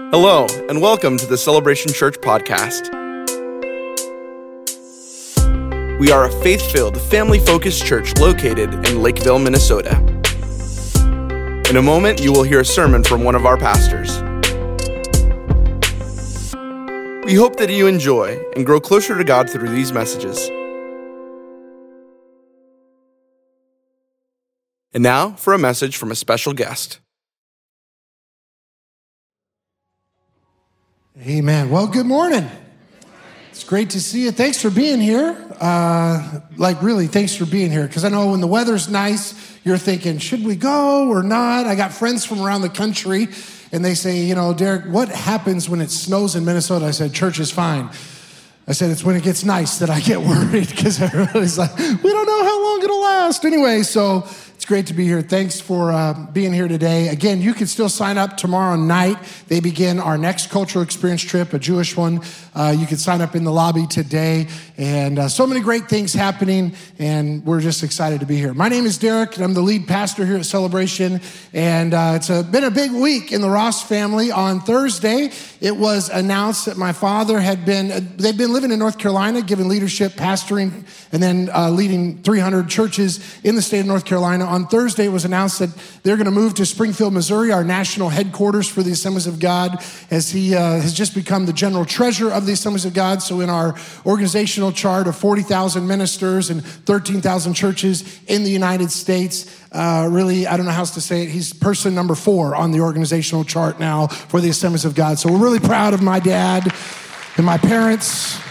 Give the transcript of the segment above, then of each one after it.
Hello, and welcome to the Celebration Church podcast. We are a faith-filled, family-focused church located in Lakeville, Minnesota. In a moment, you will hear a sermon from one of our pastors. We hope that you enjoy and grow closer to God through these messages. And now for a message from a special guest. Amen. Well, good morning. It's great to see you. Thanks for being here. Really, thanks for being here. Because I know when the weather's nice, you're thinking, should we go or not? I got friends from around the country, and they say, you know, Derek, what happens when it snows in Minnesota? I said, church is fine. I said, it's when it gets nice that I get worried, because everybody's like, we don't know how long it'll last. Anyway, so it's great to be here. Thanks for being here today. Again, you can still sign up tomorrow night. They begin our next cultural experience trip, a Jewish one. You can sign up in the lobby today. And so many great things happening, and we're just excited to be here. My name is Derek, and I'm the lead pastor here at Celebration. And it's been a big week in the Ross family. On Thursday, it was announced that my father they've been living in North Carolina, giving leadership, pastoring, and then leading 300 churches in the state of North Carolina. On Thursday, it was announced that they're going to move to Springfield, Missouri, our national headquarters for the Assemblies of God, as he has just become the general treasurer of the Assemblies of God. So in our organizational chart of 40,000 ministers and 13,000 churches in the United States, really, I don't know how else to say it, he's person number 4 on the organizational chart now for the Assemblies of God. So we're really proud of my dad and my parents,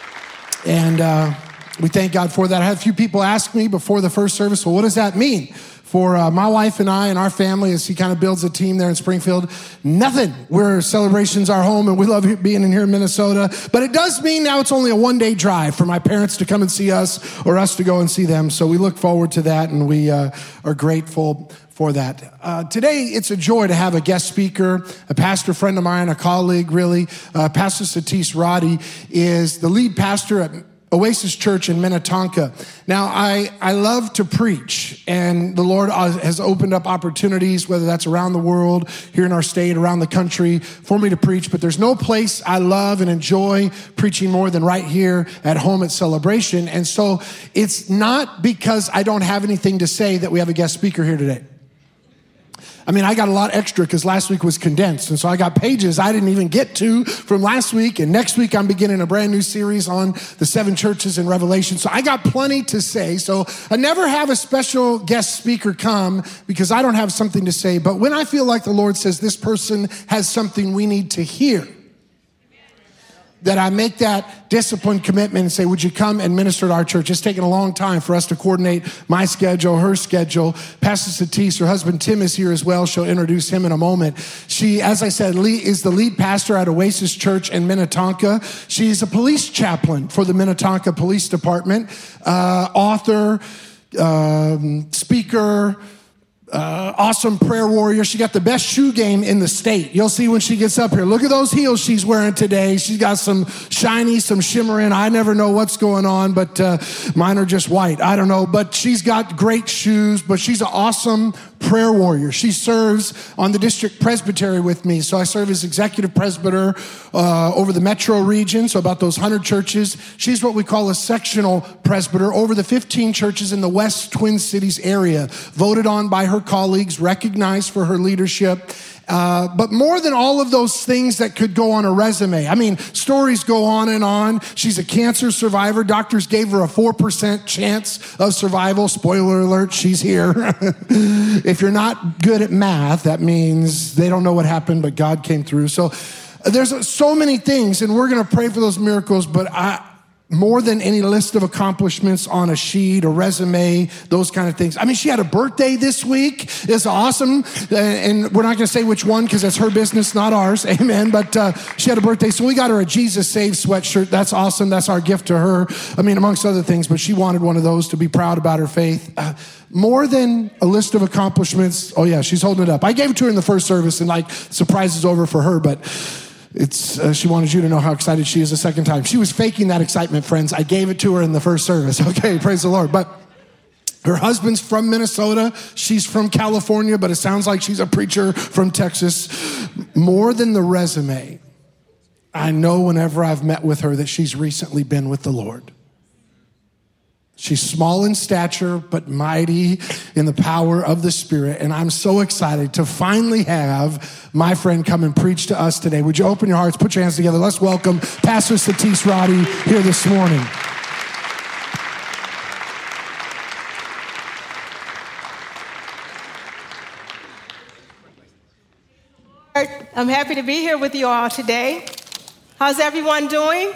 and we thank God for that. I had a few people ask me before the first service, well, what does that mean for my wife and I and our family as he kind of builds a team there in Springfield? Nothing. Celebration's our home, and we love being in here in Minnesota. But it does mean now it's only a one-day drive for my parents to come and see us or us to go and see them. So we look forward to that, and we are grateful for that. Today, it's a joy to have a guest speaker, a pastor friend of mine, a colleague, really. Pastor Satish Roddy is the lead pastor at Oasis Church in Minnetonka. Now, I love to preach, and the Lord has opened up opportunities, whether that's around the world, here in our state, around the country, for me to preach. But there's no place I love and enjoy preaching more than right here at home at Celebration. And so it's not because I don't have anything to say that we have a guest speaker here today. I mean, I got a lot extra because last week was condensed. And so I got pages I didn't even get to from last week. And next week, I'm beginning a brand new series on the 7 churches in Revelation. So I got plenty to say. So I never have a special guest speaker come because I don't have something to say. But when I feel like the Lord says this person has something we need to hear, that I make that disciplined commitment and say, would you come and minister to our church? It's taken a long time for us to coordinate my schedule, her schedule. Pastor Satish, her husband Tim, is here as well. She'll introduce him in a moment. She, as I said, is the lead pastor at Oasis Church in Minnetonka. She's a police chaplain for the Minnetonka Police Department, author, speaker, awesome prayer warrior. She got the best shoe game in the state. You'll see when she gets up here. Look at those heels she's wearing today. She's got some shiny, some shimmering. I never know what's going on, but mine are just white. I don't know, but she's got great shoes, but she's an awesome prayer warrior. She serves on the district presbytery with me. So I serve as executive presbyter over the metro region, so about those 100 churches. She's what we call a sectional presbyter over the 15 churches in the West Twin Cities area, voted on by her colleagues, recognized for her leadership. But more than all of those things that could go on a resume. I mean, stories go on and on. She's a cancer survivor. Doctors gave her a 4% chance of survival. Spoiler alert, she's here. If you're not good at math, that means they don't know what happened, but God came through. So there's so many things, and we're going to pray for those miracles, but more than any list of accomplishments on a sheet, a resume, those kind of things. I mean, she had a birthday this week. It's awesome. And we're not going to say which one because that's her business, not ours. Amen. But she had a birthday. So we got her a Jesus Saves sweatshirt. That's awesome. That's our gift to her. I mean, amongst other things, but she wanted one of those to be proud about her faith. More than a list of accomplishments. Oh yeah, she's holding it up. I gave it to her in the first service, and surprise is over for her, but she wanted you to know how excited she is the second time. She was faking that excitement, friends. I gave it to her in the first service. Okay, praise the Lord. But Her husband's from Minnesota. She's from California, but it sounds like she's a preacher from Texas. More than the resume, I know whenever I've met with her that she's recently been with the Lord. She's small in stature, but mighty in the power of the Spirit. And I'm so excited to finally have my friend come and preach to us today. Would you open your hearts, put your hands together. Let's welcome Pastor Satish Roddy here this morning. I'm happy to be here with you all today. How's everyone doing?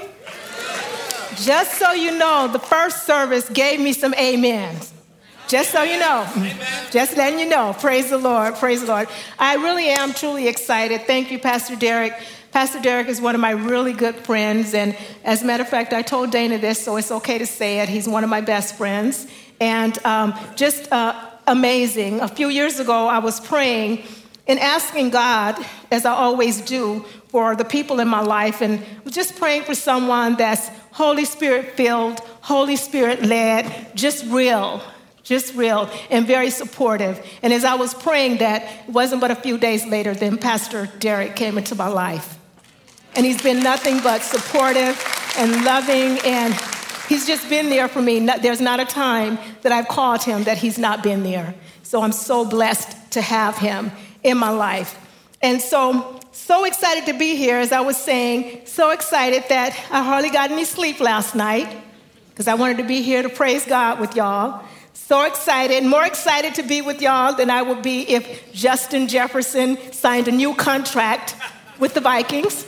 Just so you know, the first service gave me some amens. Just so you know. Amen. Just letting you know. Praise the Lord. Praise the Lord. I really am truly excited. Thank you, Pastor Derek. Pastor Derek is one of my really good friends. And as a matter of fact, I told Dana this, so it's okay to say it. He's one of my best friends. And just amazing. A few years ago, I was praying and asking God, as I always do, for the people in my life, and just praying for someone that's Holy Spirit filled, Holy Spirit led, just real, and very supportive. And as I was praying that, it wasn't but a few days later, then Pastor Derek came into my life. And he's been nothing but supportive and loving, and he's just been there for me. There's not a time that I've called him that he's not been there. So I'm so blessed to have him in my life. And so excited to be here, as I was saying, so excited that I hardly got any sleep last night because I wanted to be here to praise God with y'all. So excited, more excited to be with y'all than I would be if Justin Jefferson signed a new contract with the Vikings.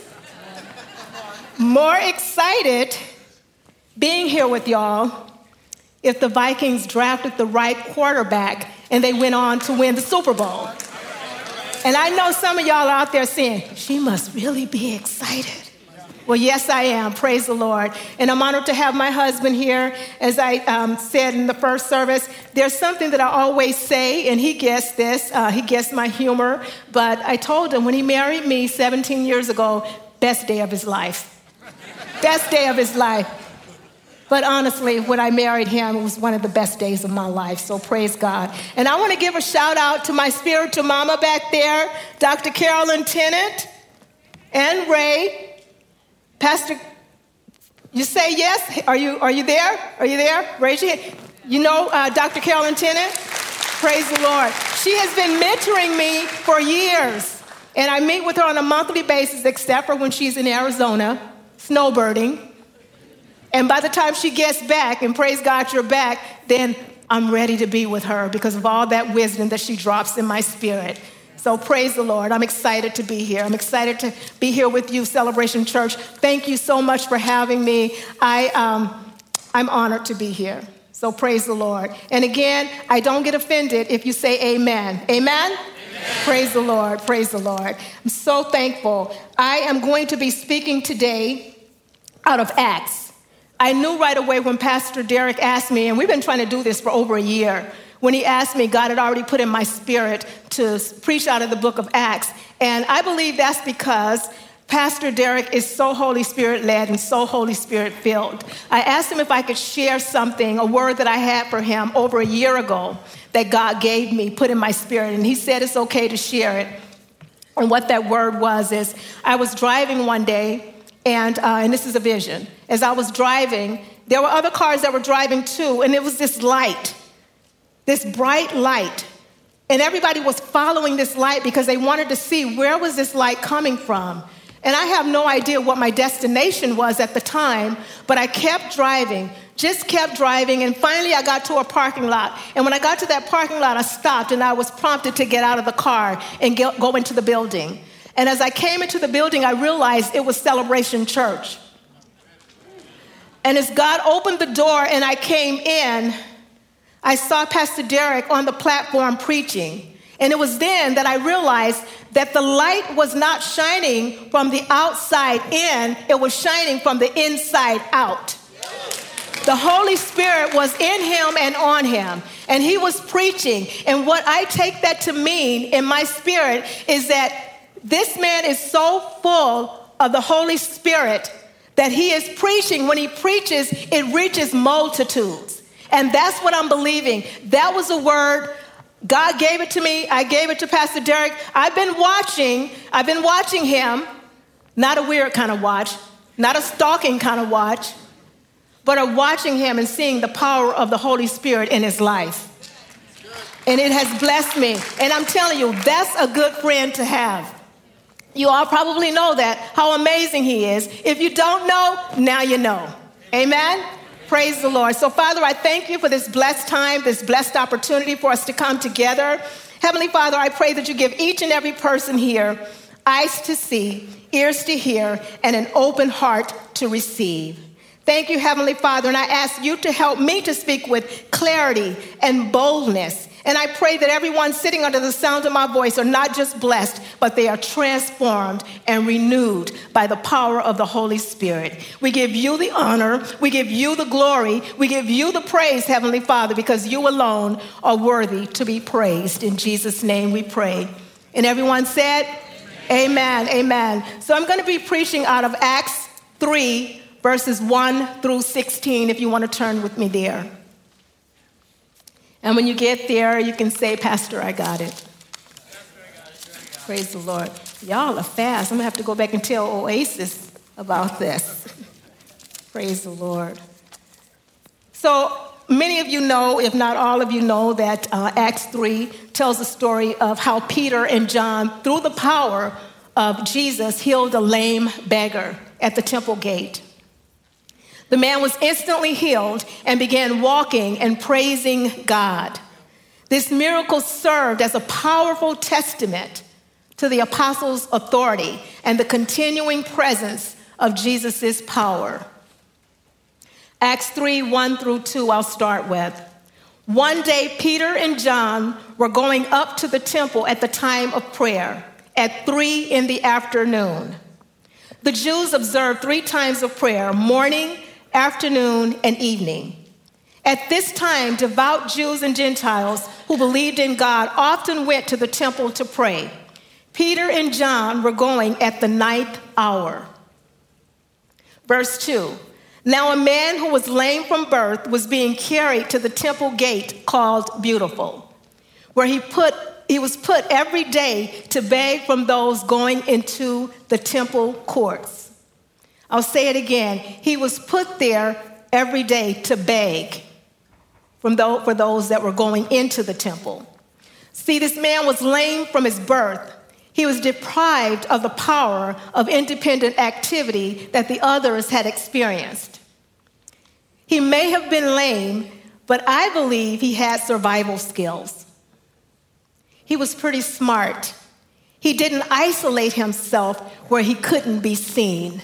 More excited being here with y'all if the Vikings drafted the right quarterback and they went on to win the Super Bowl. And I know some of y'all out there saying, she must really be excited. Well, yes, I am. Praise the Lord. And I'm honored to have my husband here. As I said in the first service, there's something that I always say, and he gets this. He gets my humor. But I told him when he married me 17 years ago, best day of his life. Best day of his life. But honestly, when I married him, it was one of the best days of my life. So praise God. And I want to give a shout out to my spiritual mama back there, Dr. Carolyn Tennant and Ray. Pastor, you say yes? Are you there? Are you there? Raise your hand. You know Dr. Carolyn Tennant? Praise the Lord. She has been mentoring me for years. And I meet with her on a monthly basis, except for when she's in Arizona, snowbirding. And by the time she gets back, and praise God you're back, then I'm ready to be with her because of all that wisdom that she drops in my spirit. So praise the Lord. I'm excited to be here. I'm excited to be here with you, Celebration Church. Thank you so much for having me. I'm honored to be here. So praise the Lord. And again, I don't get offended if you say amen. Amen? Amen. Praise the Lord. Praise the Lord. I'm so thankful. I am going to be speaking today out of Acts. I knew right away when Pastor Derek asked me, and we've been trying to do this for over a year, when he asked me, God had already put in my spirit to preach out of the book of Acts. And I believe that's because Pastor Derek is so Holy Spirit led and so Holy Spirit filled. I asked him if I could share something, a word that I had for him over a year ago that God gave me, put in my spirit. And he said it's okay to share it. And what that word was is, I was driving one day, and this is a vision. As I was driving, there were other cars that were driving too, and it was this light, this bright light. And everybody was following this light because they wanted to see where was this light coming from. And I have no idea what my destination was at the time, but I kept driving, just kept driving, and finally I got to a parking lot. And when I got to that parking lot, I stopped, and I was prompted to get out of the car and go into the building. And as I came into the building, I realized it was Celebration Church. And as God opened the door and I came in, I saw Pastor Derek on the platform preaching. And it was then that I realized that the light was not shining from the outside in, it was shining from the inside out. The Holy Spirit was in him and on him, and he was preaching. And what I take that to mean in my spirit is that this man is so full of the Holy Spirit that he is preaching. When he preaches, it reaches multitudes. And that's what I'm believing. That was a word God gave it to me. I gave it to Pastor Derek. I've been watching him, not a weird kind of watch, not a stalking kind of watch, but a watching him and seeing the power of the Holy Spirit in his life. And it has blessed me. And I'm telling you, that's a good friend to have. You all probably know that, how amazing he is. If you don't know, now you know. Amen? Praise the Lord. So, Father, I thank you for this blessed time, this blessed opportunity for us to come together. Heavenly Father, I pray that you give each and every person here eyes to see, ears to hear, and an open heart to receive. Thank you, Heavenly Father, and I ask you to help me to speak with clarity and boldness. And I pray that everyone sitting under the sound of my voice are not just blessed, but they are transformed and renewed by the power of the Holy Spirit. We give you the honor, we give you the glory, we give you the praise, Heavenly Father, because you alone are worthy to be praised. In Jesus' name we pray. And everyone said, amen, amen. So I'm going to be preaching out of Acts 3, verses 1 through 16, if you want to turn with me there. And when you get there, you can say, Pastor, I got it. Praise the Lord. Y'all are fast. I'm going to have to go back and tell Oasis about this. Praise the Lord. So many of you know, if not all of you know, that Acts 3 tells the story of how Peter and John, through the power of Jesus, healed a lame beggar at the temple gate. The man was instantly healed and began walking and praising God. This miracle served as a powerful testament to the apostles' authority and the continuing presence of Jesus' power. Acts 3, 1 through 2, I'll start with. One day, Peter and John were going up to the temple at the time of prayer at 3 in the afternoon. The Jews observed 3 times of prayer, morning, afternoon, and evening. At this time, devout Jews and Gentiles who believed in God often went to the temple to pray. Peter and John were going at the 9th hour. Verse 2. Now a man who was lame from birth was being carried to the temple gate called Beautiful, where he was put every day to beg from those going into the temple courts. I'll say it again. He was put there every day to beg for those that were going into the temple. See, this man was lame from his birth. He was deprived of the power of independent activity that the others had experienced. He may have been lame, but I believe he had survival skills. He was pretty smart. He didn't isolate himself where he couldn't be seen.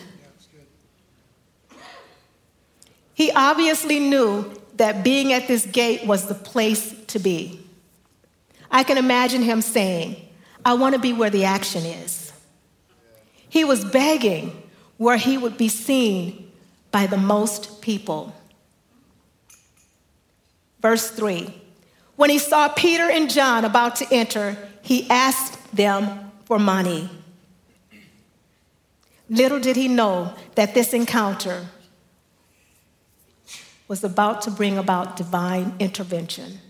He obviously knew that being at this gate was the place to be. I can imagine him saying, I want to be where the action is. He was begging where he would be seen by the most people. Verse 3, when he saw Peter and John about to enter, he asked them for money. Little did he know that this encounter was about to bring about divine intervention.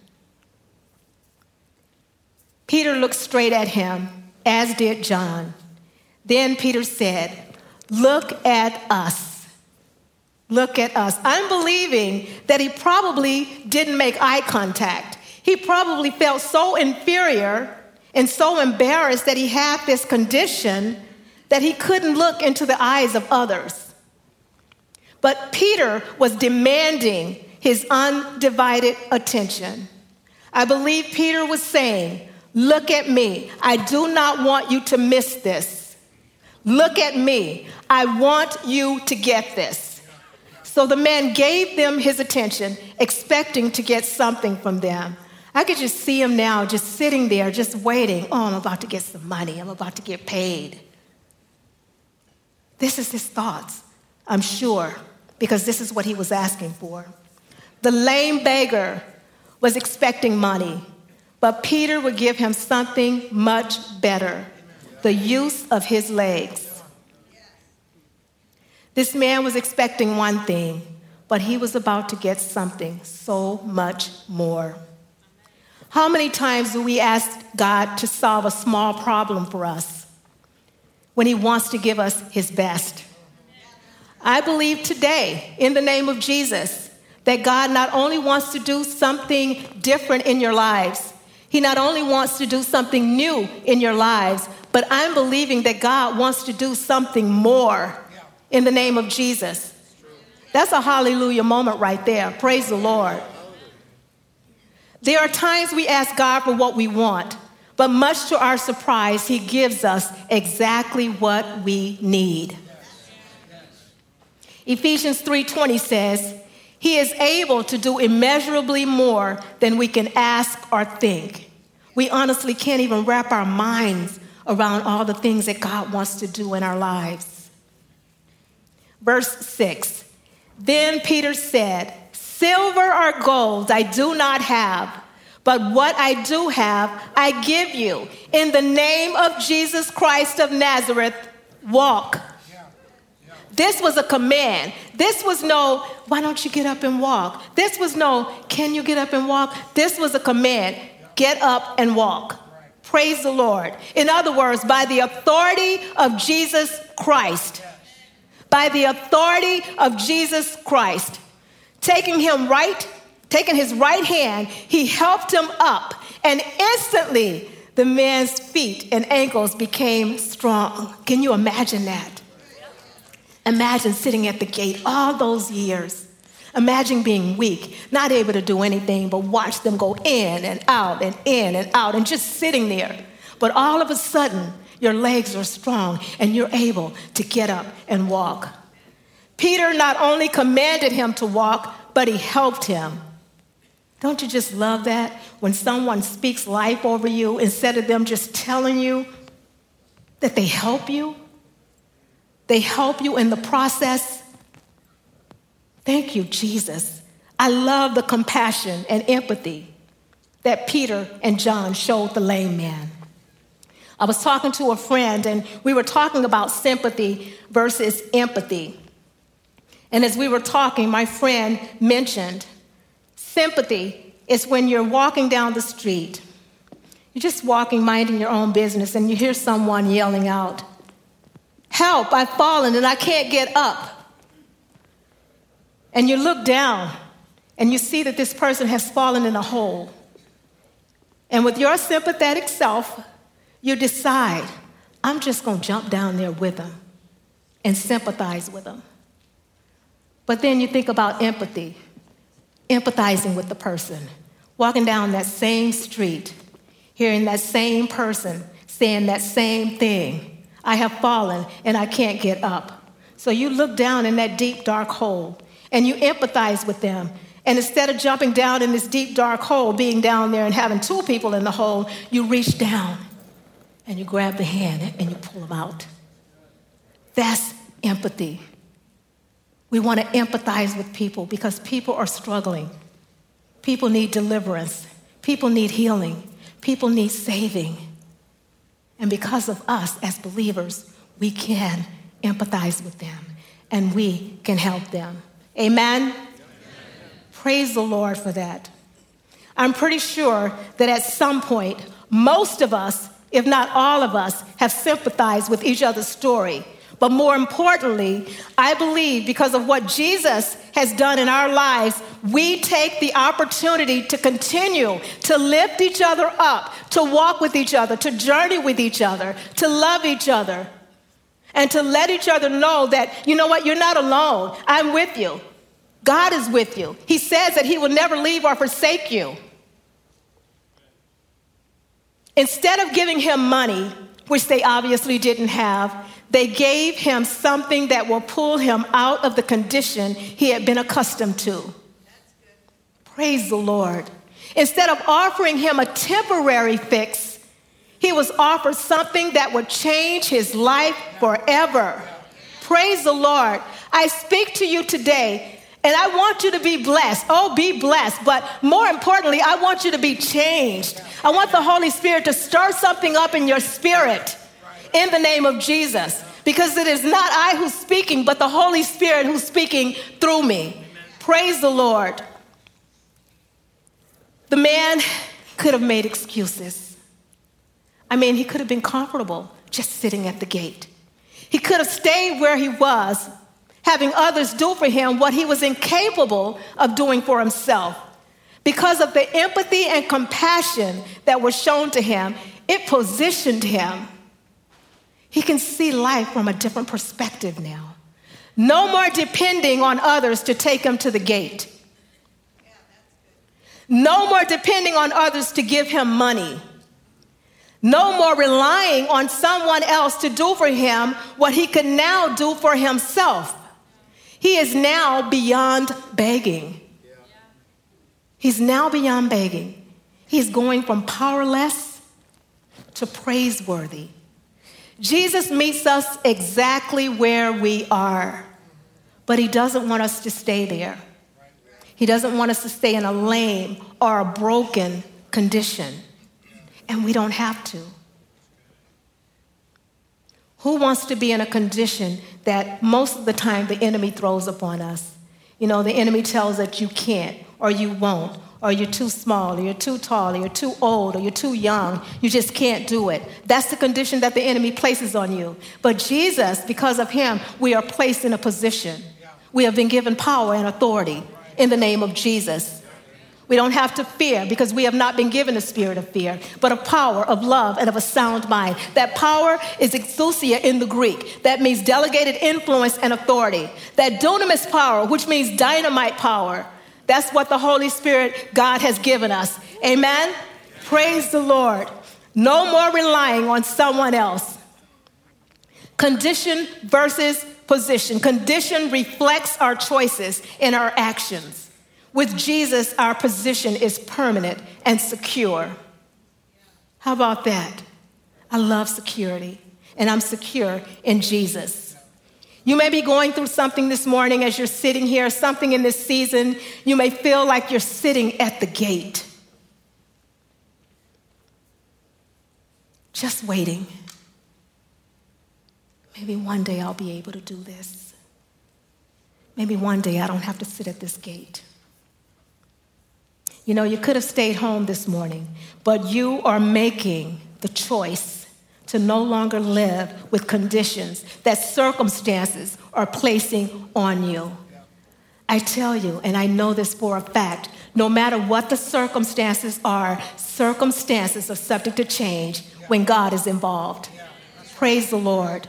Peter looked straight at him, as did John. Then Peter said, look at us. Look at us. I'm believing that he probably didn't make eye contact. He probably felt so inferior and so embarrassed that he had this condition that he couldn't look into the eyes of others. But Peter was demanding his undivided attention. I believe Peter was saying, look at me. I do not want you to miss this. Look at me. I want you to get this. So the man gave them his attention, expecting to get something from them. I could just see him now, just sitting there, just waiting. Oh, I'm about to get some money. I'm about to get paid. This is his thoughts, I'm sure, because this is what he was asking for. The lame beggar was expecting money, but Peter would give him something much better, the use of his legs. This man was expecting one thing, but he was about to get something so much more. How many times do we ask God to solve a small problem for us when he wants to give us his best? I believe today, in the name of Jesus, that God not only wants to do something different in your lives, he not only wants to do something new in your lives, but I'm believing that God wants to do something more in the name of Jesus. That's a hallelujah moment right there. Praise the Lord. There are times we ask God for what we want, but much to our surprise, he gives us exactly what we need. Ephesians 3:20 says, he is able to do immeasurably more than we can ask or think. We honestly can't even wrap our minds around all the things that God wants to do in our lives. Verse 6, then Peter said, silver or gold I do not have, but what I do have, I give you. In the name of Jesus Christ of Nazareth, walk. This was a command. This was no, why don't you get up and walk? This was no, can you get up and walk? This was a command. Get up and walk. Praise the Lord. In other words, by the authority of Jesus Christ, by the authority of Jesus Christ, taking his right hand, he helped him up, and instantly the man's feet and ankles became strong. Can you imagine that? Imagine sitting at the gate all those years. Imagine being weak, not able to do anything but watch them go in and out and in and out and just sitting there. But all of a sudden, your legs are strong and you're able to get up and walk. Peter not only commanded him to walk, but he helped him. Don't you just love that? When someone speaks life over you, instead of them just telling you that they help you in the process. Thank you, Jesus. I love the compassion and empathy that Peter and John showed the lame man. I was talking to a friend, and we were talking about sympathy versus empathy. And as we were talking, my friend mentioned sympathy is when you're walking down the street. You're just walking, minding your own business, and you hear someone yelling out, help, I've fallen and I can't get up. And you look down and you see that this person has fallen in a hole. And with your sympathetic self, you decide, I'm just going to jump down there with them and sympathize with them. But then you think about empathy, empathizing with the person, walking down that same street, hearing that same person saying that same thing. I have fallen and I can't get up. So you look down in that deep, dark hole and you empathize with them. And instead of jumping down in this deep, dark hole, being down there and having two people in the hole, you reach down and you grab the hand and you pull them out. That's empathy. We want to empathize with people because people are struggling. People need deliverance. People need healing. People need saving. And because of us as believers, we can empathize with them and we can help them. Amen? Praise the Lord for that. I'm pretty sure that at some point, most of us, if not all of us, have sympathized with each other's story. But more importantly, I believe because of what Jesus has done in our lives, we take the opportunity to continue to lift each other up, to walk with each other, to journey with each other, to love each other, and to let each other know that, you know what, you're not alone. I'm with you. God is with you. He says that he will never leave or forsake you. Instead of giving him money, which they obviously didn't have, they gave him something that will pull him out of the condition he had been accustomed to. Praise the Lord. Instead of offering him a temporary fix, he was offered something that would change his life forever. Praise the Lord. I speak to you today, and I want you to be blessed. Oh, be blessed. But more importantly, I want you to be changed. I want the Holy Spirit to stir something up in your spirit in the name of Jesus. Because it is not I who's speaking, but the Holy Spirit who's speaking through me. Praise the Lord. The man could have made excuses. I mean, he could have been comfortable just sitting at the gate. He could have stayed where he was, having others do for him what he was incapable of doing for himself. Because of the empathy and compassion that was shown to him, it positioned him. He can see life from a different perspective now. No more depending on others to take him to the gate. No more depending on others to give him money. No more relying on someone else to do for him what he could now do for himself. He is now beyond begging. He's now beyond begging. He's going from powerless to praiseworthy. Jesus meets us exactly where we are, but he doesn't want us to stay there. He doesn't want us to stay in a lame or a broken condition, and we don't have to. Who wants to be in a condition that most of the time the enemy throws upon us? You know, the enemy tells that you can't, or you won't, or you're too small, or you're too tall, or you're too old, or you're too young. You just can't do it. That's the condition that the enemy places on you. But Jesus, because of him, we are placed in a position. We have been given power and authority in the name of Jesus. We don't have to fear because we have not been given a spirit of fear, but of power, of love, and of a sound mind. That power is exousia in the Greek. That means delegated influence and authority. That dunamis power, which means dynamite power. That's what the Holy Spirit, God, has given us. Amen? Praise the Lord. No more relying on someone else. Condition versus position. Condition reflects our choices and our actions. With Jesus, our position is permanent and secure. How about that? I love security, and I'm secure in Jesus. You may be going through something this morning as you're sitting here, something in this season. You may feel like you're sitting at the gate, just waiting. Maybe one day I'll be able to do this. Maybe one day I don't have to sit at this gate. You know, you could have stayed home this morning, but you are making the choice to no longer live with conditions that circumstances are placing on you. I tell you, and I know this for a fact, no matter what the circumstances are subject to change when God is involved. Praise the Lord.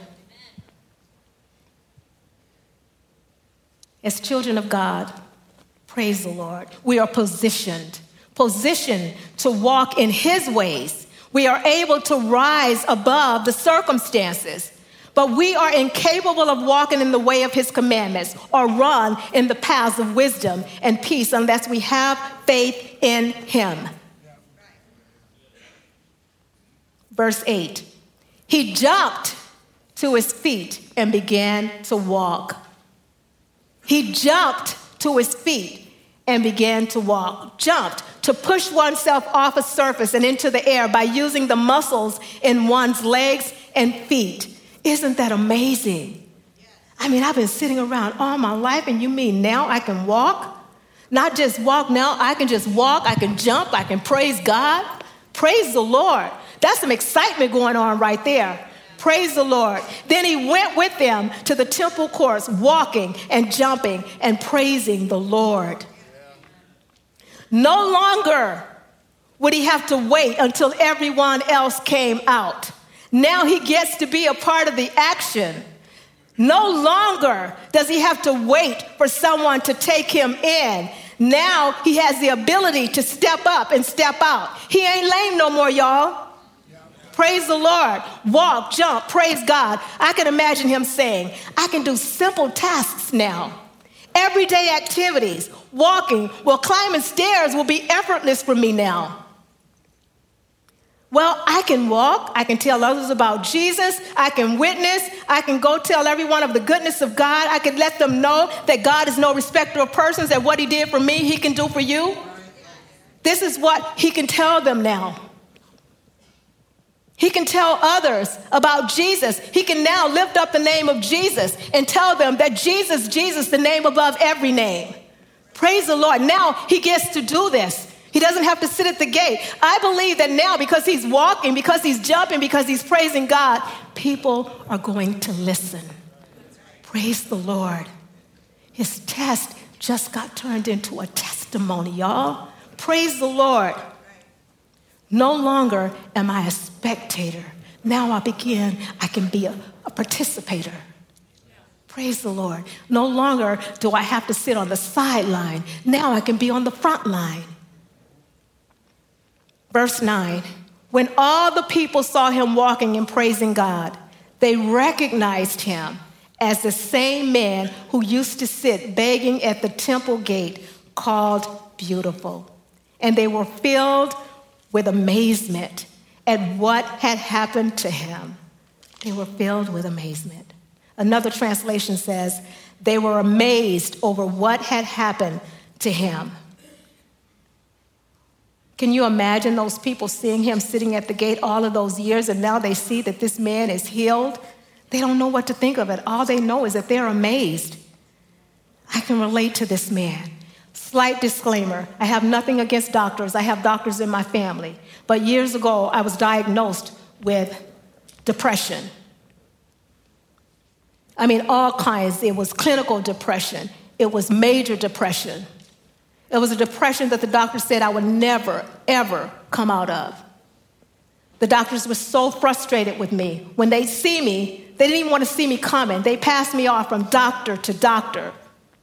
As children of God, praise the Lord, we are positioned to walk in his ways. We are able to rise above the circumstances, but we are incapable of walking in the way of his commandments or run in the paths of wisdom and peace unless we have faith in him. Verse 8, he jumped to his feet and began to walk. He jumped to his feet and began to walk. Jumped, to push oneself off a surface and into the air by using the muscles in one's legs and feet. Isn't that amazing? I mean, I've been sitting around all my life, and you mean now I can walk? Not just walk, now I can just walk, I can jump, I can praise God. Praise the Lord. That's some excitement going on right there. Praise the Lord. Then he went with them to the temple courts, walking and jumping and praising the Lord. No longer would he have to wait until everyone else came out. Now he gets to be a part of the action. No longer does he have to wait for someone to take him in. Now he has the ability to step up and step out. He ain't lame no more, y'all. Praise the Lord. Walk, jump, praise God. I can imagine him saying, I can do simple tasks now. Everyday activities, walking, climbing stairs will be effortless for me now. Well, I can walk, I can tell others about Jesus, I can witness, I can go tell everyone of the goodness of God, I can let them know that God is no respecter of persons, that what he did for me, he can do for you. This is what he can tell them now. He can tell others about Jesus. He can now lift up the name of Jesus and tell them that Jesus, the name above every name. Praise the Lord. Now he gets to do this. He doesn't have to sit at the gate. I believe that now, because he's walking, because he's jumping, because he's praising God, people are going to listen. Praise the Lord. His test just got turned into a testimony, y'all. Praise the Lord. No longer am I a spectator. Now I can be a participator. Praise the Lord. No longer do I have to sit on the sideline. Now I can be on the front line. Verse 9, when all the people saw him walking and praising God, they recognized him as the same man who used to sit begging at the temple gate called Beautiful. And they were filled with amazement at what had happened to him. They were filled with amazement. Another translation says, they were amazed over what had happened to him. Can you imagine those people seeing him sitting at the gate all of those years, and now they see that this man is healed? They don't know what to think of it. All they know is that they're amazed. I can relate to this man. Slight disclaimer, I have nothing against doctors. I have doctors in my family. But years ago, I was diagnosed with depression. I mean, all kinds. It was clinical depression. It was major depression. It was a depression that the doctor said I would never, ever come out of. The doctors were so frustrated with me. When they see me, they didn't even want to see me coming. They passed me off from doctor to doctor.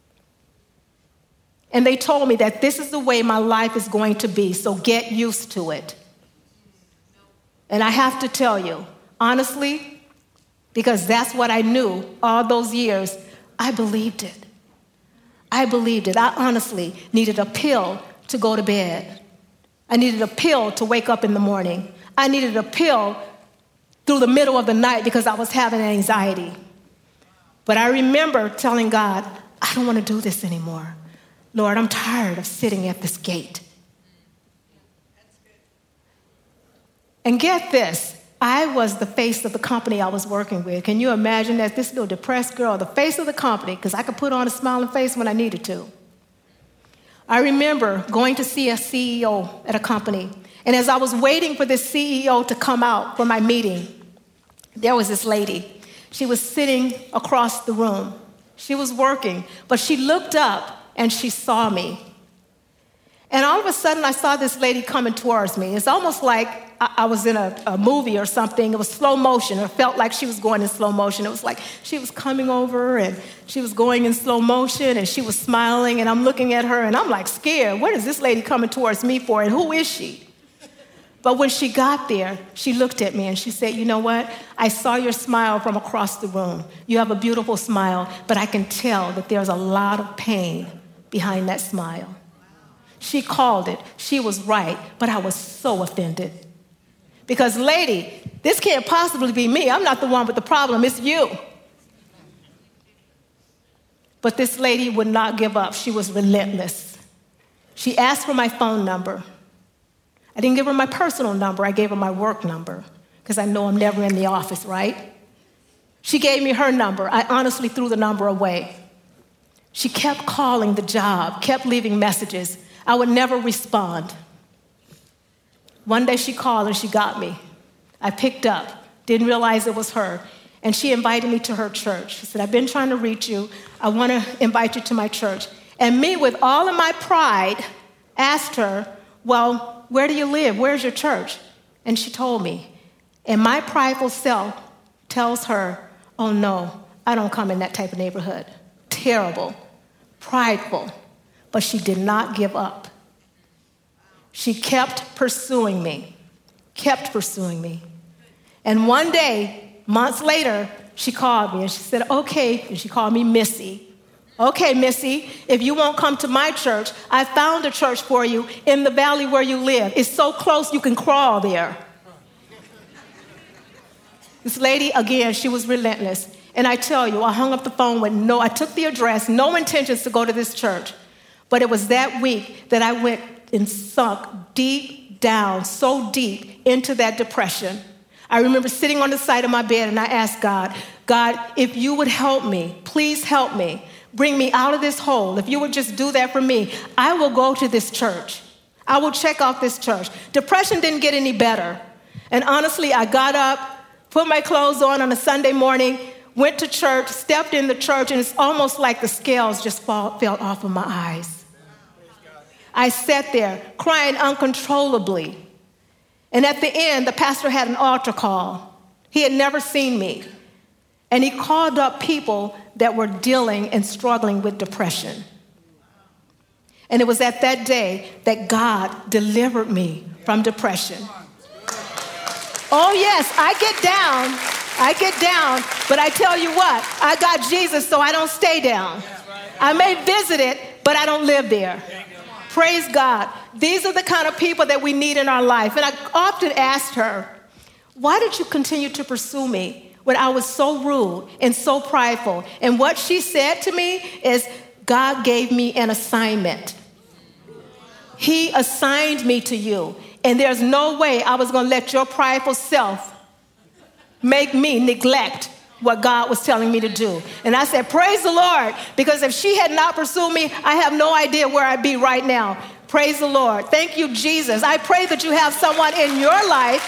And they told me that this is the way my life is going to be, so get used to it. And I have to tell you, honestly, because that's what I knew all those years, I believed it. I believed it. I honestly needed a pill to go to bed. I needed a pill to wake up in the morning. I needed a pill through the middle of the night because I was having anxiety. But I remember telling God, I don't want to do this anymore. Lord, I'm tired of sitting at this gate. And get this, I was the face of the company I was working with. Can you imagine that? This little depressed girl, the face of the company, because I could put on a smiling face when I needed to. I remember going to see a CEO at a company, and as I was waiting for this CEO to come out for my meeting, there was this lady. She was sitting across the room. She was working, but she looked up and she saw me. And all of a sudden, I saw this lady coming towards me. It's almost like I was in a movie or something. It was slow motion. It felt like she was going in slow motion. It was like she was coming over and she was going in slow motion and she was smiling and I'm looking at her and I'm like scared. What is this lady coming towards me for and who is she? But when she got there, she looked at me and she said, you know what? I saw your smile from across the room. You have a beautiful smile, but I can tell that there's a lot of pain behind that smile. She called it. She was right, but I was so offended. Because, lady, this can't possibly be me. I'm not the one with the problem. It's you. But this lady would not give up. She was relentless. She asked for my phone number. I didn't give her my personal number. I gave her my work number because I know I'm never in the office, right? She gave me her number. I honestly threw the number away. She kept calling the job, kept leaving messages. I would never respond. One day she called and she got me. I picked up, didn't realize it was her, and she invited me to her church. She said, I've been trying to reach you. I want to invite you to my church. And me, with all of my pride, asked her, well, where do you live? Where's your church? And she told me. And my prideful self tells her, oh no, I don't come in that type of neighborhood. Terrible, prideful. But she did not give up. She kept pursuing me, And one day, months later, she called me and she said, okay, and she called me Missy. Okay, Missy, if you won't come to my church, I found a church for you in the valley where you live. It's so close you can crawl there. This lady, again, she was relentless. And I tell you, I hung up the phone with I took the address, no intentions to go to this church. But it was that week that I went and sunk deep down, so deep into that depression. I remember sitting on the side of my bed and I asked God, if you would help me, please help me, bring me out of this hole. If you would just do that for me, I will go to this church. I will check out this church. Depression didn't get any better. And honestly, I got up, put my clothes on a Sunday morning, went to church, stepped in the church, and it's almost like the scales just fell off of my eyes. I sat there crying uncontrollably. And at the end, the pastor had an altar call. He had never seen me. And he called up people that were dealing and struggling with depression. And it was at that day that God delivered me from depression. Oh yes, I get down, but I tell you what, I got Jesus, so I don't stay down. I may visit it, but I don't live there. Praise God. These are the kind of people that we need in our life. And I often asked her, why did you continue to pursue me when I was so rude and so prideful? And what she said to me is, God gave me an assignment. He assigned me to you. And there's no way I was going to let your prideful self make me neglect what God was telling me to do. And I said, praise the Lord, because if she had not pursued me, I have no idea where I'd be right now. Praise the Lord. Thank you, Jesus. I pray that you have someone in your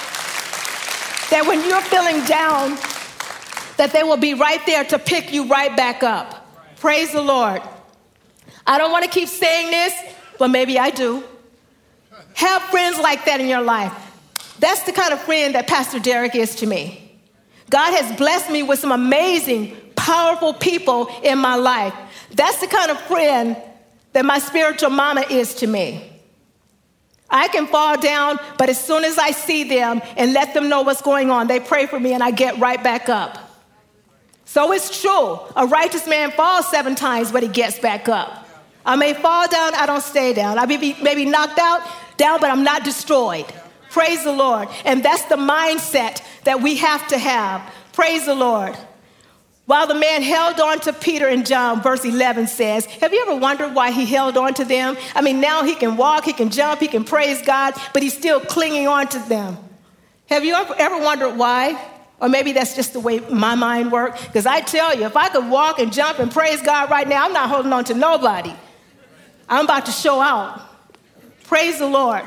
life that when you're feeling down, that they will be right there to pick you right back up. Praise the Lord. I don't want to keep saying this, but maybe I do. Have friends like that in your life. That's the kind of friend that Pastor Derek is to me. God has blessed me with some amazing, powerful people in my life. That's the kind of friend that my spiritual mama is to me. I can fall down, but as soon as I see them and let them know what's going on, they pray for me and I get right back up. So it's true. A righteous man falls 7 times, but he gets back up. I may fall down, I don't stay down. I may be knocked down, but I'm not destroyed. Praise the Lord. And that's the mindset that we have to have. Praise the Lord. While the man held on to Peter and John, verse 11 says, have you ever wondered why he held on to them? I mean, now he can walk, he can jump, he can praise God, but he's still clinging on to them. Have you ever wondered why? Or maybe that's just the way my mind works. Because I tell you, if I could walk and jump and praise God right now, I'm not holding on to nobody. I'm about to show out. Praise the Lord.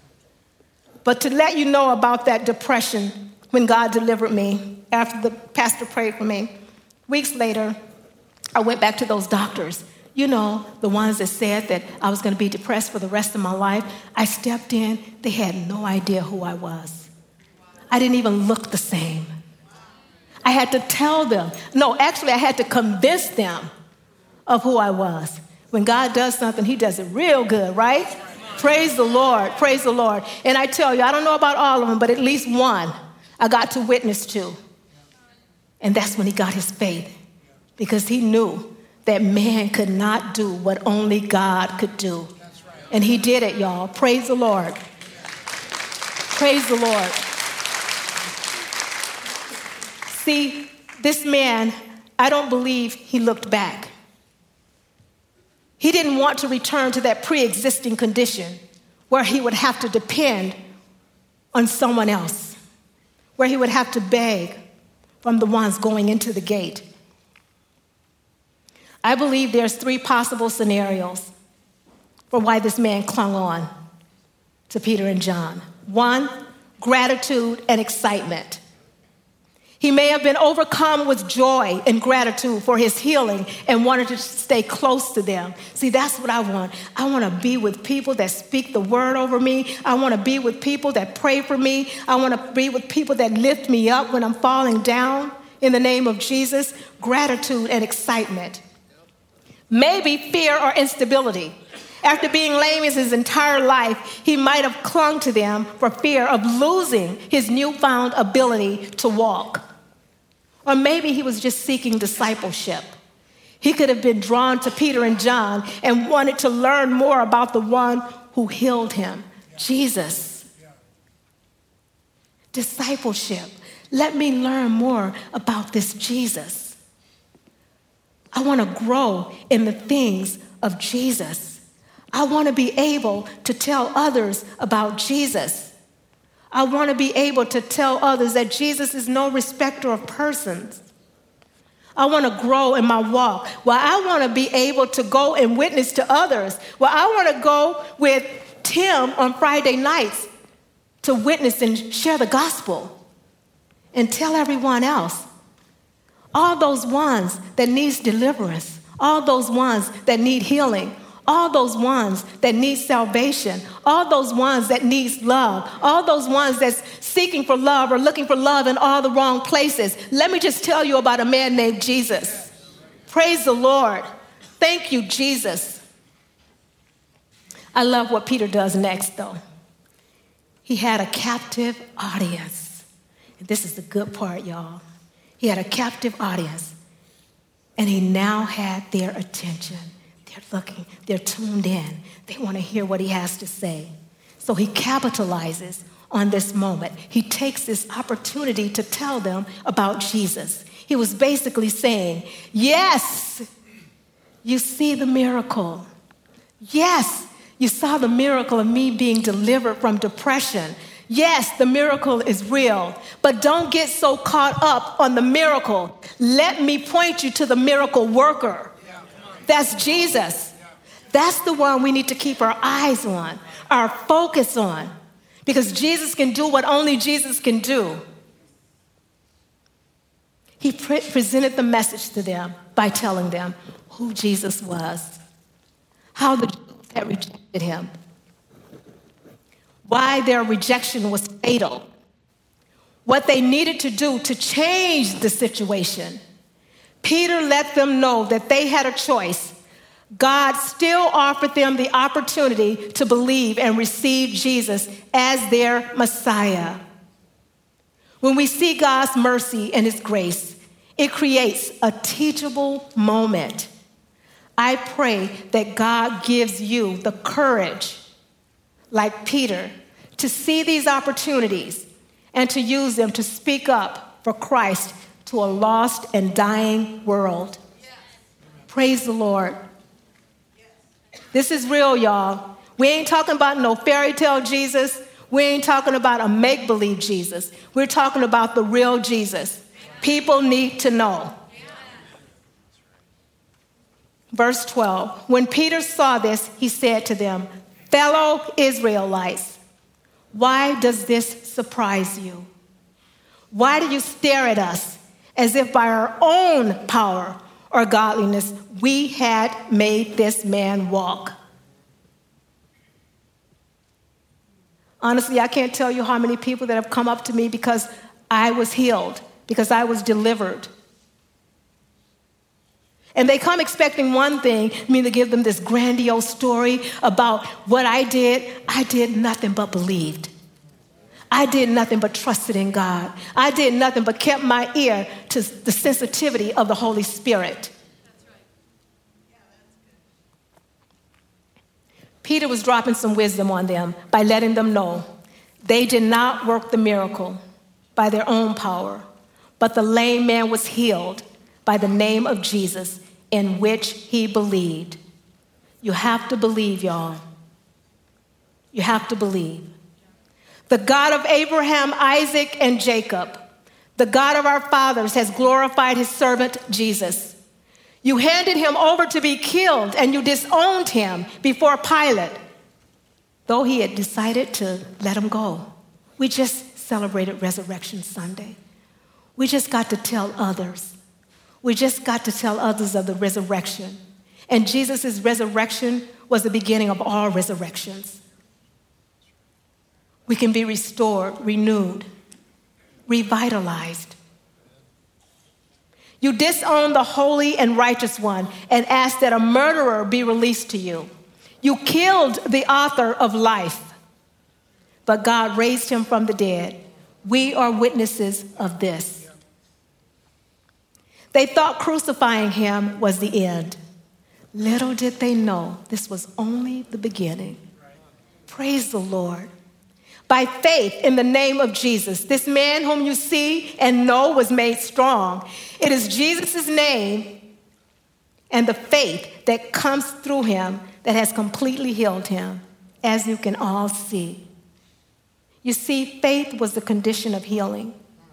But to let you know about that depression when God delivered me, after the pastor prayed for me, weeks later, I went back to those doctors. You know, the ones that said that I was going to be depressed for the rest of my life. I stepped in. They had no idea who I was. I didn't even look the same. I had to tell them. No, actually, I had to convince them of who I was. When God does something, he does it real good, right? Praise the Lord. Praise the Lord. And I tell you, I don't know about all of them, but at least one I got to witness to. And that's when he got his faith, because he knew that man could not do what only God could do. And he did it, y'all. Praise the Lord. Praise the Lord. See, this man, I don't believe he looked back. He didn't want to return to that pre-existing condition where he would have to depend on someone else, where he would have to beg from the ones going into the gate. I believe there's 3 possible scenarios for why this man clung on to Peter and John. 1, gratitude and excitement. He may have been overcome with joy and gratitude for his healing and wanted to stay close to them. See, that's what I want. I want to be with people that speak the word over me. I want to be with people that pray for me. I want to be with people that lift me up when I'm falling down in the name of Jesus. Gratitude and excitement. Maybe fear or instability. After being lame his entire life, he might have clung to them for fear of losing his newfound ability to walk. Or maybe he was just seeking discipleship. He could have been drawn to Peter and John and wanted to learn more about the one who healed him, Jesus. Discipleship. Let me learn more about this Jesus. I want to grow in the things of Jesus. I want to be able to tell others about Jesus. I want to be able to tell others that Jesus is no respecter of persons. I want to grow in my walk. Well, I want to be able to go and witness to others. Well, I want to go with Tim on Friday nights to witness and share the gospel and tell everyone else. All those ones that needs deliverance, all those ones that need healing, all those ones that need salvation, all those ones that needs love, all those ones that's seeking for love or looking for love in all the wrong places. Let me just tell you about a man named Jesus. Praise the Lord. Thank you, Jesus. I love what Peter does next, though. He had a captive audience. And this is the good part, y'all. He had a captive audience, and he now had their attention. They're looking, they're tuned in. They want to hear what he has to say. So he capitalizes on this moment. He takes this opportunity to tell them about Jesus. He was basically saying, yes, you see the miracle. Yes, you saw the miracle of me being delivered from depression. Yes, the miracle is real, but don't get so caught up on the miracle. Let me point you to the miracle worker. That's Jesus. That's the one we need to keep our eyes on, our focus on, because Jesus can do what only Jesus can do. He presented the message to them by telling them who Jesus was, how the Jews had rejected him, why their rejection was fatal, what they needed to do to change the situation. Peter let them know that they had a choice. God still offered them the opportunity to believe and receive Jesus as their Messiah. When we see God's mercy and his grace, it creates a teachable moment. I pray that God gives you the courage, like Peter, to see these opportunities and to use them to speak up for Christ to a lost and dying world. Yes. Praise the Lord. Yes. This is real, y'all. We ain't talking about no fairy tale Jesus. We ain't talking about a make-believe Jesus. We're talking about the real Jesus. People need to know. Verse 12, when Peter saw this, he said to them, fellow Israelites, why does this surprise you? Why do you stare at us as if by our own power or godliness we had made this man walk? Honestly, I can't tell you how many people that have come up to me because I was healed, because I was delivered. And they come expecting one thing, me to give them this grandiose story about what I did. I did nothing but believed. I did nothing but trusted in God. I did nothing but kept my ear to the sensitivity of the Holy Spirit. That's right. Yeah, that's good. Peter was dropping some wisdom on them by letting them know they did not work the miracle by their own power, but the lame man was healed by the name of Jesus in which he believed. You have to believe, y'all. You have to believe. The God of Abraham, Isaac, and Jacob, the God of our fathers, has glorified his servant Jesus. You handed him over to be killed, and you disowned him before Pilate, though he had decided to let him go. We just celebrated Resurrection Sunday. We just got to tell others. We just got to tell others of the resurrection. And Jesus' resurrection was the beginning of all resurrections. We can be restored, renewed, revitalized. You disown the holy and righteous one and ask that a murderer be released to you. You killed the author of life, but God raised him from the dead. We are witnesses of this. They thought crucifying him was the end. Little did they know this was only the beginning. Praise the Lord. By faith in the name of Jesus, this man whom you see and know was made strong. It is Jesus' name and the faith that comes through him that has completely healed him, as you can all see. You see, faith was the condition of healing.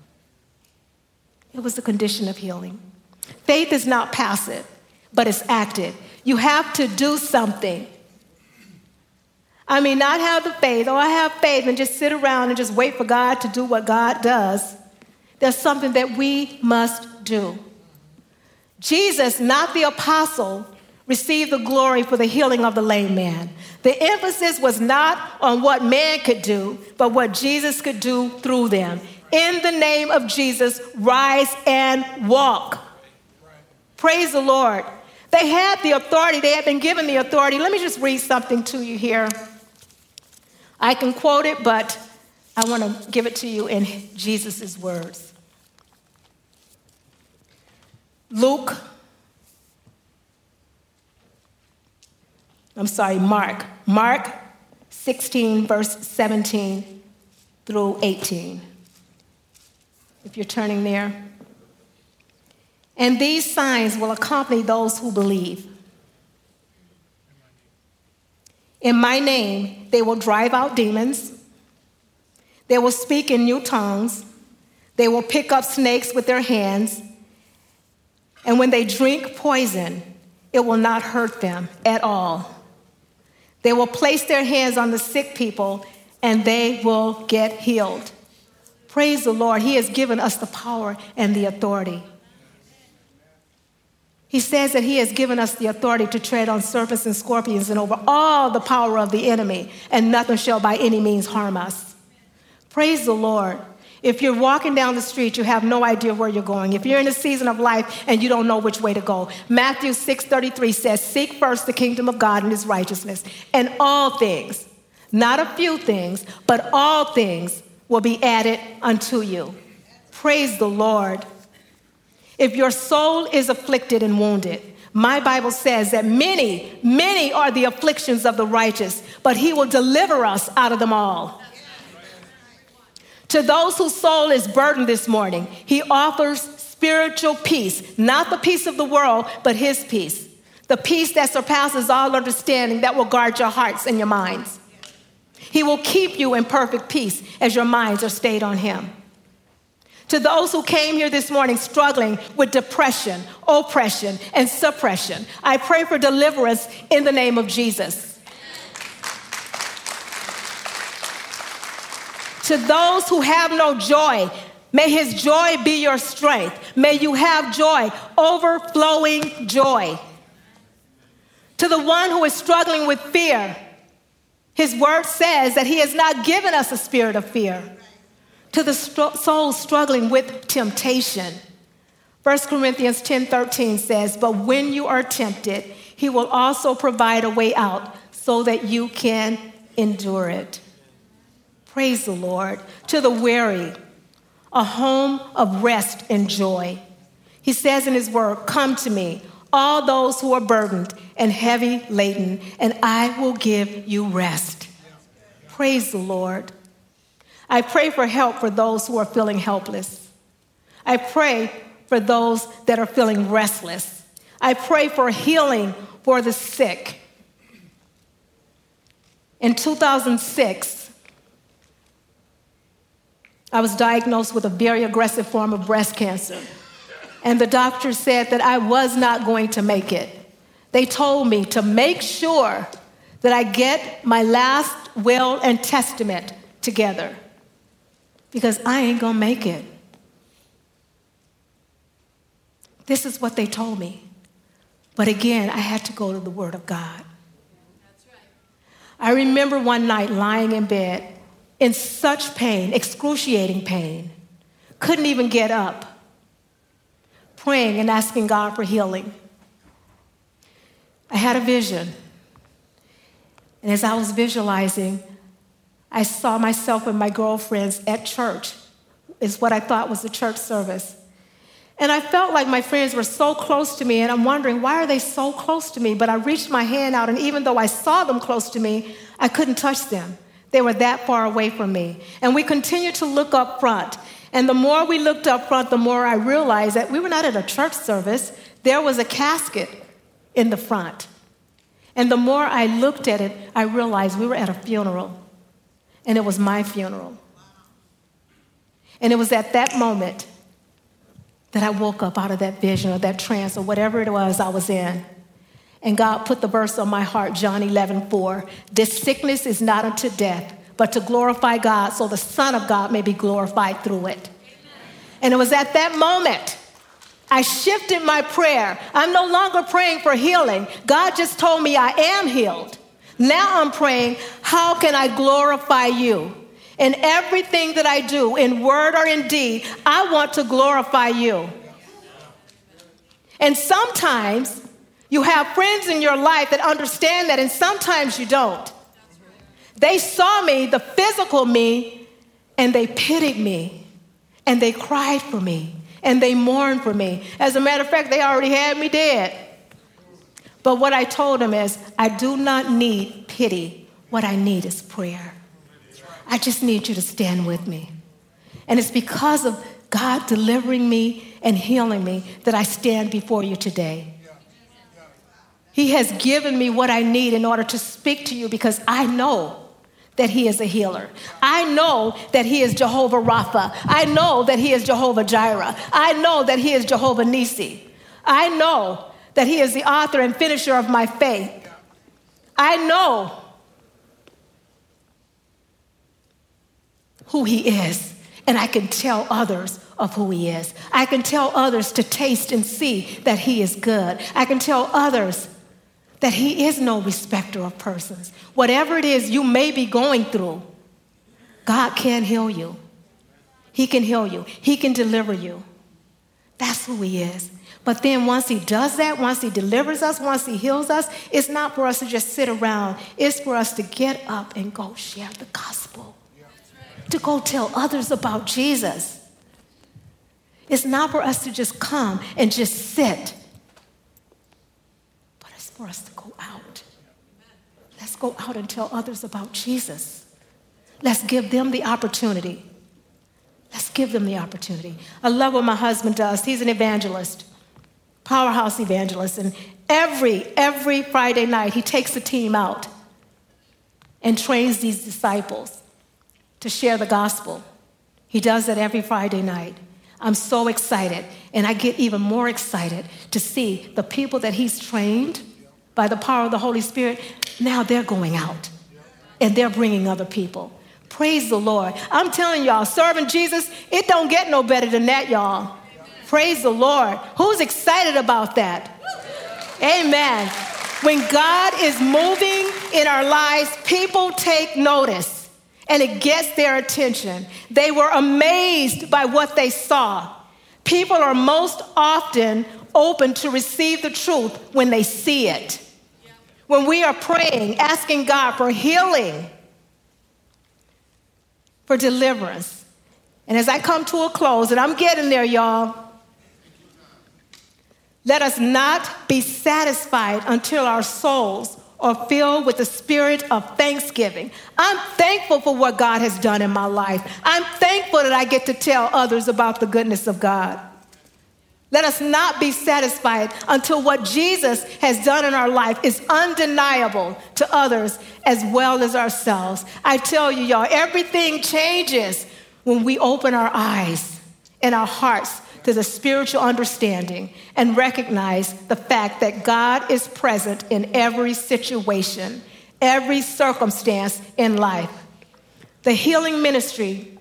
It was the condition of healing. Faith is not passive, but it's active. You have to do something. I mean, not have the faith, or I have faith and just sit around and just wait for God to do what God does. There's something that we must do. Jesus, not the apostle, received the glory for the healing of the lame man. The emphasis was not on what man could do, but what Jesus could do through them. In the name of Jesus, rise and walk. Praise the Lord. They had the authority. They had been given the authority. Let me just read something to you here. I can quote it, but I want to give it to you in Jesus' words. Mark 16, verse 17 through 18. If you're turning there. And these signs will accompany those who believe. In my name, they will drive out demons. They will speak in new tongues. They will pick up snakes with their hands. And when they drink poison, it will not hurt them at all. They will place their hands on the sick people, and they will get healed. Praise the Lord. He has given us the power and the authority. He says that he has given us the authority to tread on serpents and scorpions and over all the power of the enemy, and nothing shall by any means harm us. Praise the Lord. If you're walking down the street, you have no idea where you're going. If you're in a season of life and you don't know which way to go, Matthew 6:33 says, seek first the kingdom of God and his righteousness, and all things, not a few things, but all things will be added unto you. Praise the Lord. If your soul is afflicted and wounded, my Bible says that many are the afflictions of the righteous, but he will deliver us out of them all. To those whose soul is burdened this morning, he offers spiritual peace, not the peace of the world, but his peace. The peace that surpasses all understanding that will guard your hearts and your minds. He will keep you in perfect peace as your minds are stayed on him. To those who came here this morning struggling with depression, oppression, and suppression, I pray for deliverance in the name of Jesus. To those who have no joy, may his joy be your strength. May you have joy, overflowing joy. To the one who is struggling with fear, his word says that he has not given us a spirit of fear. To the soul struggling with temptation, 1 Corinthians 10:13 says, but when you are tempted, he will also provide a way out so that you can endure it. Praise the Lord. To the weary, a home of rest and joy. He says in his word, come to me, all those who are burdened and heavy laden, and I will give you rest. Praise the Lord. I pray for help for those who are feeling helpless. I pray for those that are feeling restless. I pray for healing for the sick. In 2006, I was diagnosed with a very aggressive form of breast cancer. And the doctor said that I was not going to make it. They told me to make sure that I get my last will and testament together, because I ain't gonna make it. This is what they told me. But again, I had to go to the Word of God. That's right. I remember one night lying in bed in such pain, excruciating pain, couldn't even get up, praying and asking God for healing. I had a vision. And as I was visualizing, I saw myself and my girlfriends at church, is what I thought was the church service. And I felt like my friends were so close to me, and I'm wondering, why are they so close to me? But I reached my hand out, and even though I saw them close to me, I couldn't touch them. They were that far away from me. And we continued to look up front. And the more we looked up front, the more I realized that we were not at a church service. There was a casket in the front. And the more I looked at it, I realized we were at a funeral. And it was my funeral. And it was at that moment that I woke up out of that vision or that trance or whatever it was I was in. And God put the verse on my heart, John 11:4. This sickness is not unto death, but to glorify God, so the Son of God may be glorified through it. And it was at that moment I shifted my prayer. I'm no longer praying for healing. God just told me I am healed. Now I'm praying, how can I glorify you? In everything that I do, in word or in deed, I want to glorify you. And sometimes you have friends in your life that understand that, and sometimes you don't. They saw me, the physical me, and they pitied me, and they cried for me, and they mourned for me. As a matter of fact, they already had me dead. But what I told them is, I do not need pity. What I need is prayer. I just need you to stand with me. And it's because of God delivering me and healing me that I stand before you today. He has given me what I need in order to speak to you, because I know that he is a healer. I know that he is Jehovah Rapha. I know that he is Jehovah Jireh. I know that he is Jehovah Nissi. I know that he is the author and finisher of my faith. I know who he is, and I can tell others of who he is. I can tell others to taste and see that he is good. I can tell others that he is no respecter of persons. Whatever it is you may be going through, God can heal you. He can heal you. He can deliver you. That's who he is. But then once he does that, once he delivers us, once he heals us, it's not for us to just sit around. It's for us to get up and go share the gospel, to go tell others about Jesus. It's not for us to just come and just sit, but it's for us to go out. Let's go out and tell others about Jesus. Let's give them the opportunity. Let's give them the opportunity. I love what my husband does. He's an evangelist, powerhouse evangelist. And every Friday night, he takes a team out and trains these disciples to share the gospel. He does that every Friday night. I'm so excited. And I get even more excited to see the people that he's trained by the power of the Holy Spirit. Now they're going out and they're bringing other people. Praise the Lord. I'm telling y'all, serving Jesus, it don't get no better than that, y'all. Praise the Lord. Who's excited about that? Amen. When God is moving in our lives, people take notice and it gets their attention. They were amazed by what they saw. People are most often open to receive the truth when they see it. When we are praying, asking God for healing, for deliverance. And as I come to a close, and I'm getting there, y'all, let us not be satisfied until our souls are filled with the spirit of thanksgiving. I'm thankful for what God has done in my life. I'm thankful that I get to tell others about the goodness of God. Let us not be satisfied until what Jesus has done in our life is undeniable to others as well as ourselves. I tell you, y'all, everything changes when we open our eyes and our hearts to the spiritual understanding and recognize the fact that God is present in every situation, every circumstance in life. The healing ministry,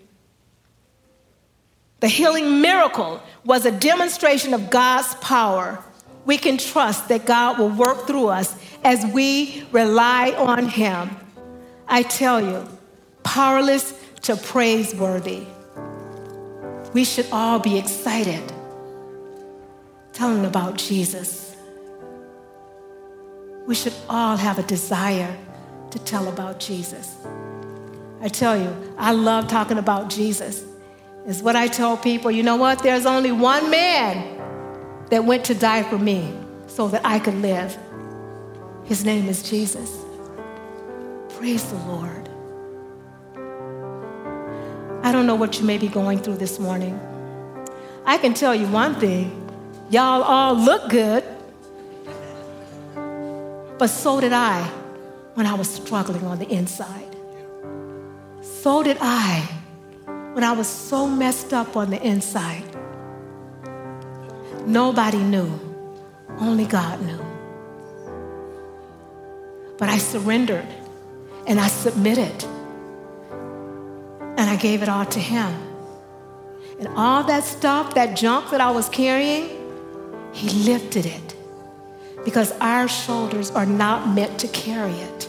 the healing miracle was a demonstration of God's power. We can trust that God will work through us as we rely on him. I tell you, powerless to praiseworthy. We should all be excited telling about Jesus. We should all have a desire to tell about Jesus. I tell you, I love talking about Jesus. It's what I tell people. You know what? There's only one man that went to die for me so that I could live. His name is Jesus. Praise the Lord. I don't know what you may be going through this morning. I can tell you one thing. Y'all all look good. But so did I when I was struggling on the inside. So did I when I was so messed up on the inside. Nobody knew. Only God knew. But I surrendered and I submitted and I gave it all to him. And all that stuff, that junk that I was carrying, he lifted it because our shoulders are not meant to carry it.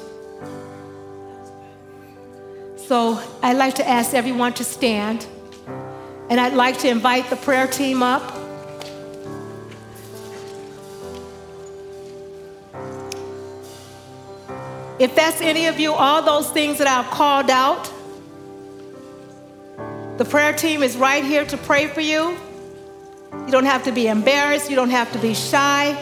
So I'd like to ask everyone to stand, and I'd like to invite the prayer team up. If that's any of you, all those things that I've called out, the prayer team is right here to pray for you. You don't have to be embarrassed. You don't have to be shy.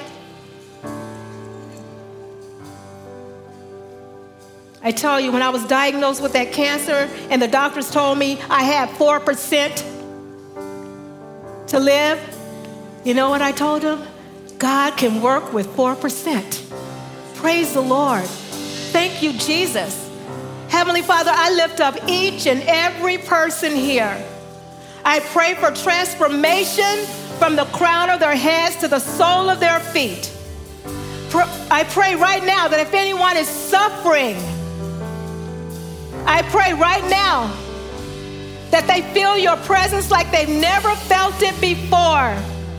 I tell you, when I was diagnosed with that cancer and the doctors told me I had 4% to live, you know what I told them? God can work with 4%. Praise the Lord. Thank you, Jesus. Heavenly Father, I lift up each and every person here. I pray for transformation from the crown of their heads to the sole of their feet. I pray right now that if anyone is suffering, I pray right now that they feel your presence like they've never felt it before.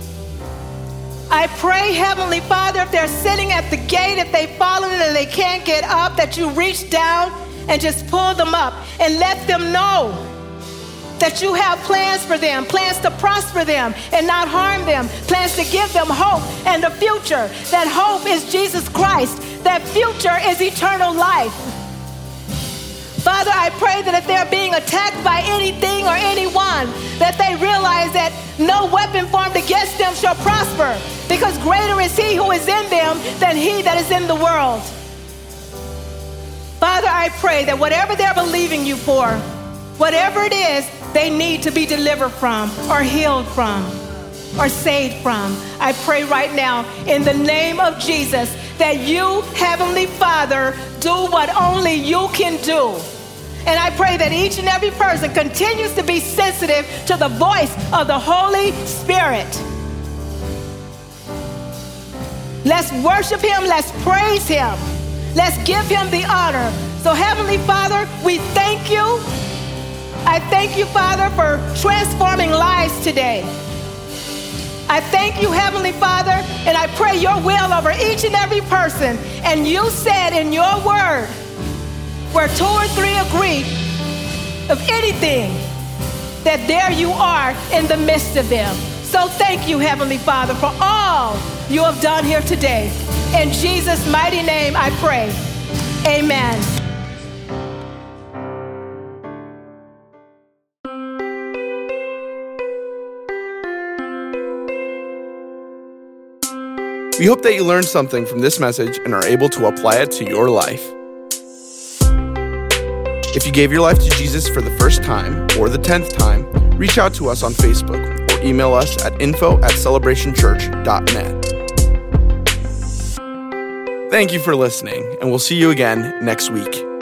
I pray, Heavenly Father, if they're sitting at the gate, if they've fallen and they can't get up, that you reach down and just pull them up and let them know that you have plans for them, plans to prosper them and not harm them, plans to give them hope and a future. That hope is Jesus Christ. That future is eternal life. Father, I pray that if they're being attacked by anything or anyone, that they realize that no weapon formed against them shall prosper, because greater is he who is in them than he that is in the world. Father, I pray that whatever they're believing you for, whatever it is they need to be delivered from or healed from or saved from, I pray right now in the name of Jesus that you, Heavenly Father, do what only you can do. And I pray that each and every person continues to be sensitive to the voice of the Holy Spirit. Let's worship him. Let's praise him. Let's give him the honor. So Heavenly Father, we thank you. I thank you, Father, for transforming lives today. I thank you, Heavenly Father, and I pray your will over each and every person. And you said in your word, where 2 or 3 agree of anything, that there you are in the midst of them. So thank you, Heavenly Father, for all you have done here today. In Jesus' mighty name I pray. Amen. We hope that you learned something from this message and are able to apply it to your life. If you gave your life to Jesus for the first time or the 10th time, reach out to us on Facebook or email us at info@celebrationchurch.net. Thank you for listening, and we'll see you again next week.